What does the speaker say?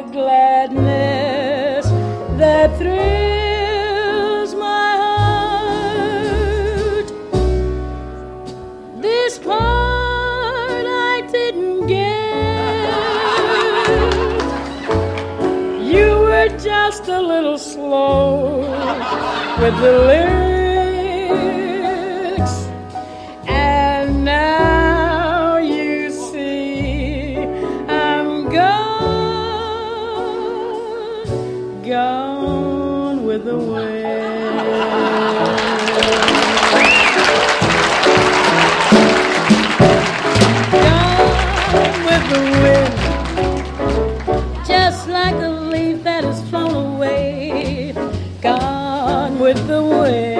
gladness that thrills my heart. This part I didn't get. You were just a little slow with the lyrics, and now you see I'm gone with the wind. Gone with the wind, just like a leaf that has flown away. Gone with the wind.